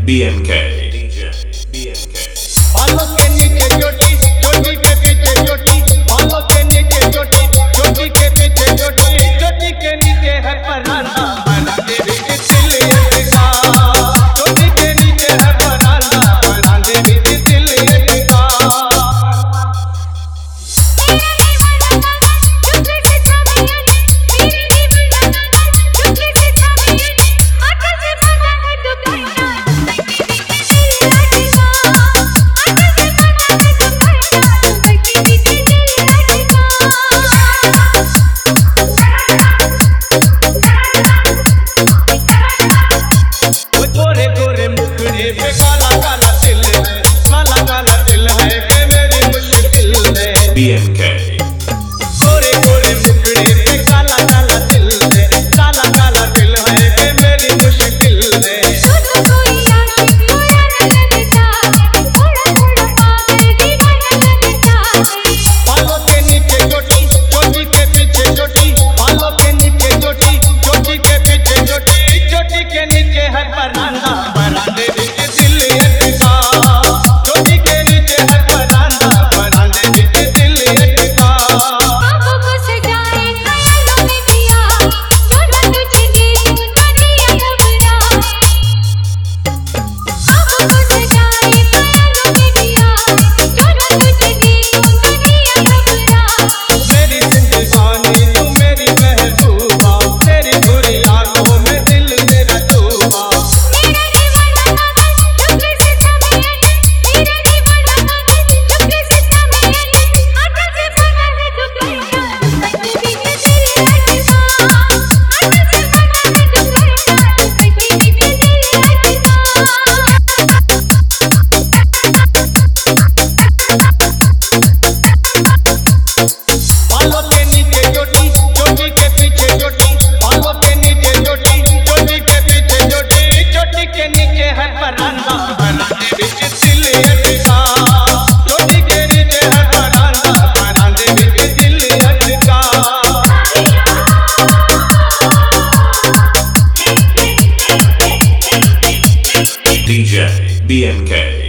BMK DJ BMK बालों के नीचे चोटी चोटी के पीछे चोटी बालों के नीचे चोटी चोटी के पीछे चोटी चोटी के नीचे है परांदा परांदे बीच दिल अटका चोटी के नीचे है परांदा परांदे बीच दिल अटका BMK गोरे गोरे मुखड़े पे काला काला दिल है काला काला दिल है कि मेरी मुश्किल है कोई आशिक पूरा न लगता थोड़ा थोड़ा पागल दीवाना लगता बालों के नीचे चोटी चोटी के पीछे चोटी बालों के नीचे चोटी चोटी के पीछे चोटी चोटी के नीचे है परांदा परांदे बीच दिल अटका चोटी के नीचे है परांदा परांदे बीच दिल अटका आँखों को सजाए ख्यालों में दिया छोड़ा तुझे देखूं दुनिया घबरा आँखों को सजाए ख्यालों में दिया छोड़ा तुझे देखूं दुनिया घबरा मेरी जिंदगानी तू मेरी महबूबा तेरी बुरी आंखों में दिल मेरा डूबा मेरा दीवाना पागल चुपके से सामने मेरा दीवाना पागल चुपके से सामने आँखों से भरा है दुपट्टा दुपट्टे बीच दिल अटका आँखों से भरा है दुपट्टा दुपट्टे बीच दिल अटका बालों के नीचे चोटी चोटी के पीछे चोटी बालों के नीचे चोटी चोटी के पीछे चोटी चोटी के नीचे है परांदा परांदे बीच दिल अटका चोटी के नीचे है परांदा परांदे बीच दिल अटका DJ BMK